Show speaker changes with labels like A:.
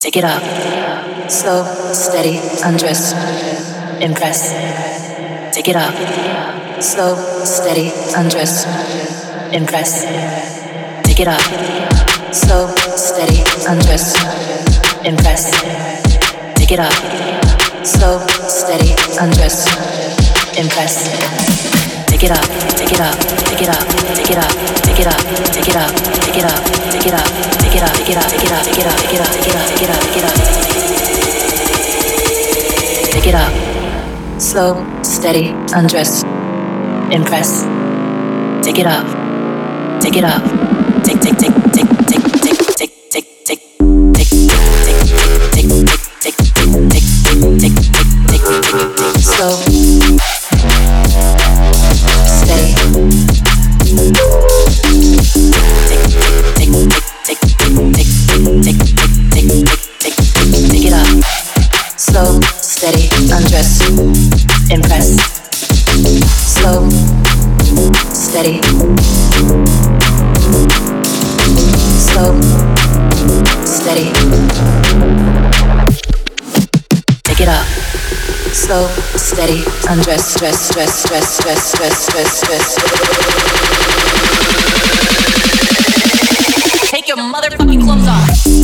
A: Take it up. Slow, steady, undress, impress. Take it up. Slow, steady, undress, impress. Take it up. Slow, steady, undress, impress. Take it up. Slow, steady, undress, impress. Take it up, take it up, take it up, take it up, take it up, take it up, take it up, take it up, take it up, take it up, take it up, take it up, take it up, take it up, take it up, take it up. Take it up. Slow, steady, undress, impress. Take it up. Take it up. Take take take take take take take take take slow, steady. Take it up. Slow, steady, undress, impress. Slow, steady. Slow, steady. Take it up. Slow, steady, undress, dress, dress, dress, dress, dress, dress, dress.
B: Take your motherfucking clothes off.